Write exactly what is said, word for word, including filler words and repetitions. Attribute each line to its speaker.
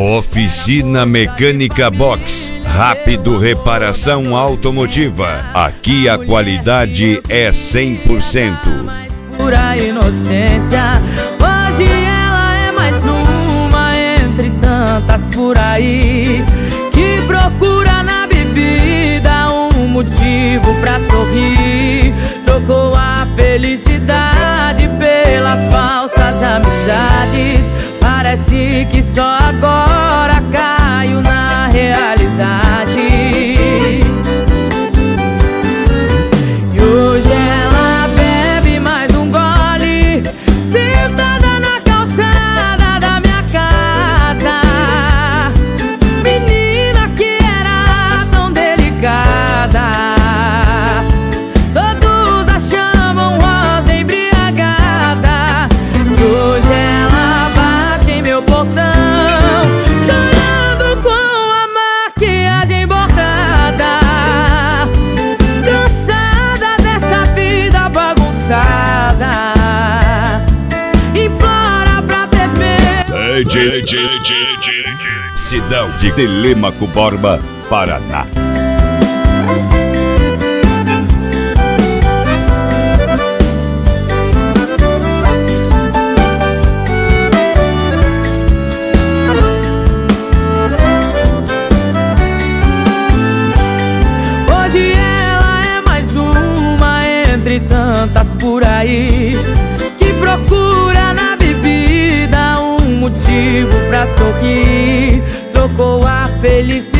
Speaker 1: Oficina Mecânica Box. Rápido Reparação Automotiva. Aqui a qualidade é cem por cento.
Speaker 2: Pura inocência. Hoje ela é mais uma entre tantas por aí, que procura na bebida um motivo pra sorrir. Trocou a felicidade pelas falsas amizades. Parece que só agora caiu na realidade. E hoje ela bebe mais um gole, sentada na calçada da minha casa. Menina que era tão delicada, todos a chamam rosa embriagada. E hoje ela bate em meu portão, chorando com a maquiagem borrada, cansada dessa vida bagunçada. Implora pra ter medo.
Speaker 1: Cidão de Telêmaco Borba, Paraná.
Speaker 2: Hoje ela é mais uma entre tantas por aí, que procura na bebida um motivo pra sorrir. Trocou a felicidade